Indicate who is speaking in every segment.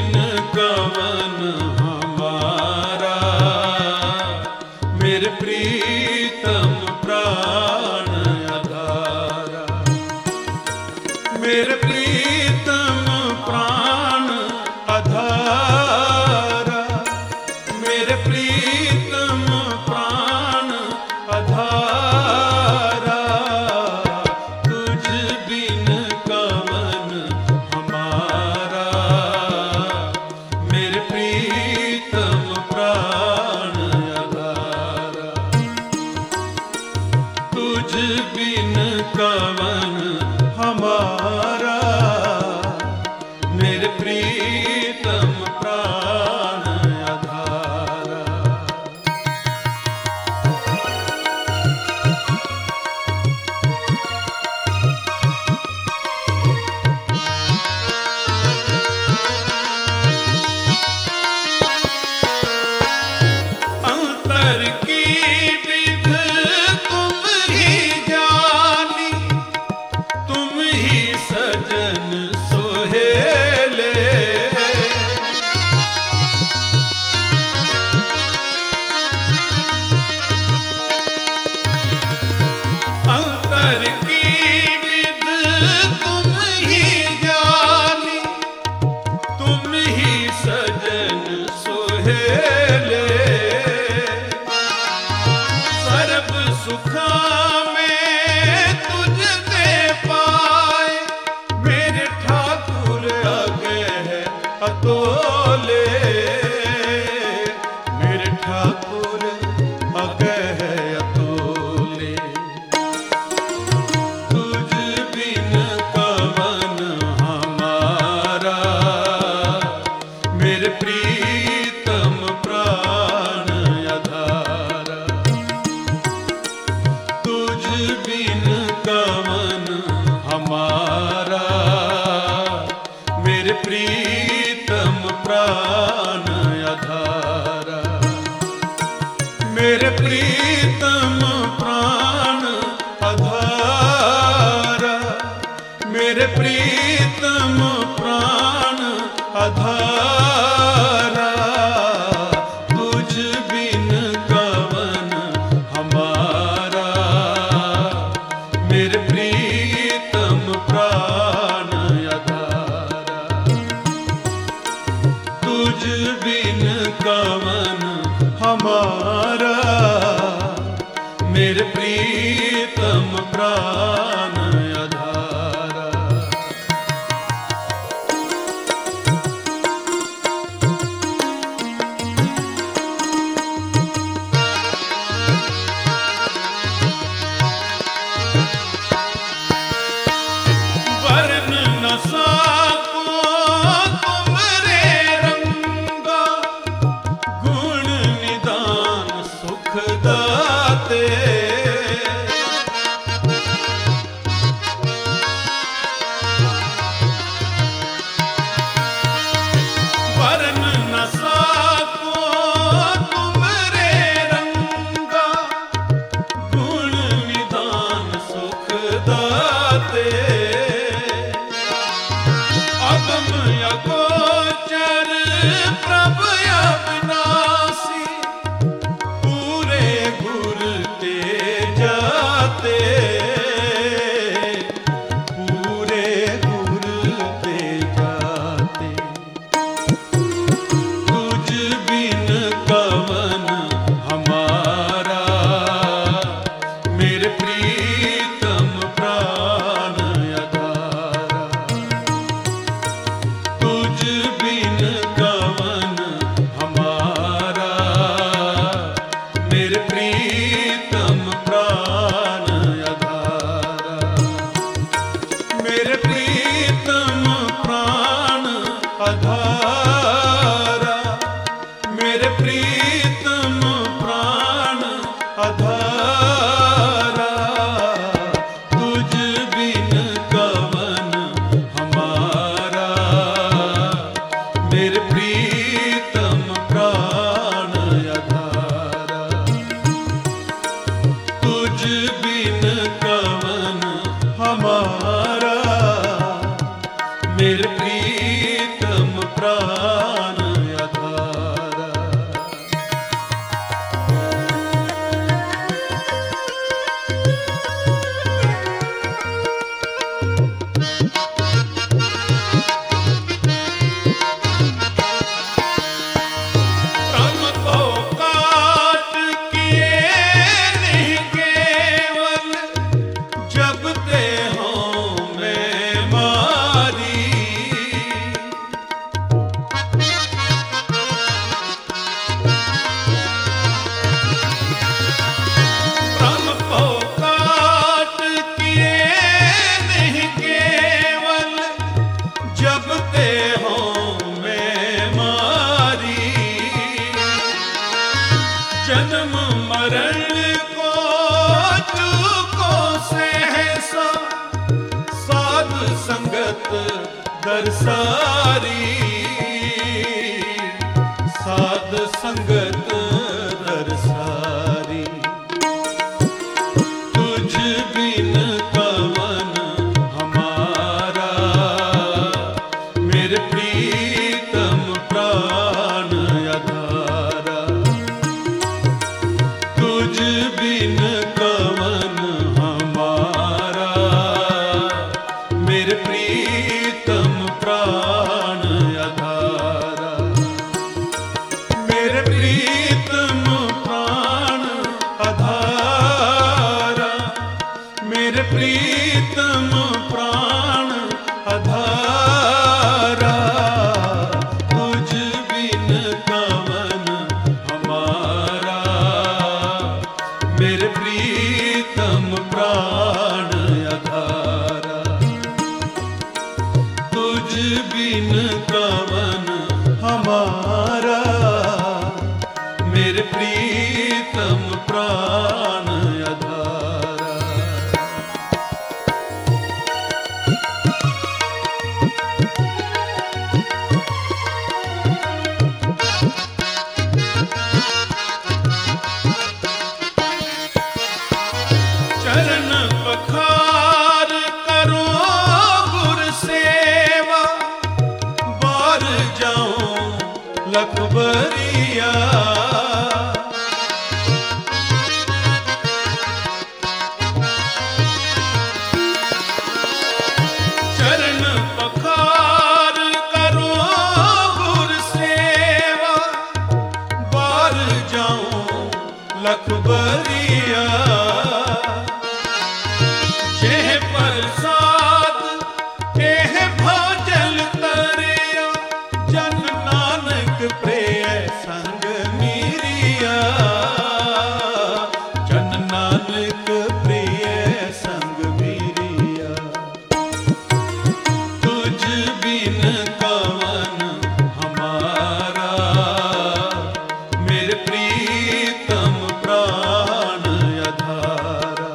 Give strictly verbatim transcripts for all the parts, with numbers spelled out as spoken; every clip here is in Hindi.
Speaker 1: बिन कवन हमारा, मेरे प्रीतम प्राण आधारा। मेरे प्रीतम प्राण आधारा, मेरे प्रीतम प्राण आधारा। तुझ बिन कवन हमारा, मेरे प्रीतम प्राण आधारा। तुझ बिन कवन हमारा, मेरे प्रीतम प्राण आधारा। अंतर की विध तुम ही जानी, तुम ही सजन सोहेले। अंतर की विध तुम ही जानी, तुम ही सजन सोहेले। सर्व सुखा में तुझसे पाए, मेरे ठाकुर आगे है अतोले। मेरे ठाकुर आगे है अतोले। तुझ बिन कवन हमारा, मेरे प्रीतम प्राण आधारा। तुझ बिन कवन हमारा, मेरे प्रीतम प्राण आधारा। मेरे प्रीतम प्राण आधारा, मेरे प्रीतम प्राण आधारा। तुझ बिन कवन हमारा, मेरे प्रीतम प्राण आधारा। तुझ बिन कवन हमारा, मेरे प्रीतम प्राण आधारा। वर्ण न साको तुमरे रंगा, दरसारी साध संगत दरसारी। तुझ बिन कवन हमारा मेरे प्रीतम प्राण आधारा। तुझ बिन कवन हमारा मेरे प्रीतम प्राण आधारा। मेरे प्रीतम प्राण आधारा मेरे प्रीतम प्राण आधारा। तुझ बिन कवन हमारा मेरे प्रीतम प्राण आधारा। तुझ बिन कवन हमारा मेरे प्रीतम प्राण आधारा। चरण पखार करो गुर सेवा बार जाऊं लखबरिया। चरण पखार करो गुर सेवा बार जाऊं लखबरिया। जेह प्रसाद एह भजल तरिया जन नानक प्रिय संग मीरिया। जन नानक प्रिय संग मीरिया। तुझ बिन कवन हमारा मेरे प्रीतम प्राण आधारा।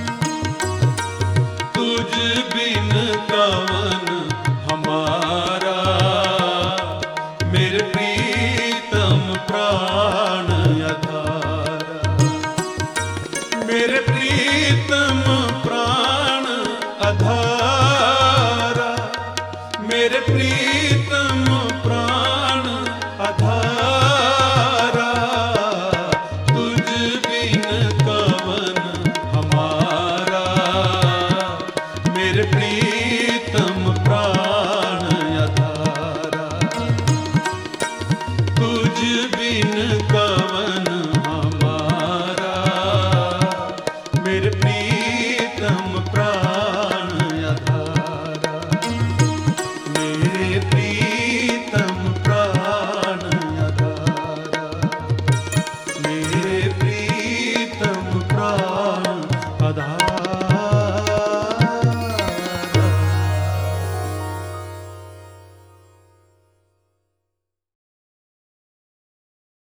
Speaker 1: तुझ बिन कवन हमारा मेरे प्रीतम प्राण आधारा। मेरे प्रीतम प्राण आधारा मेरे प्रीतम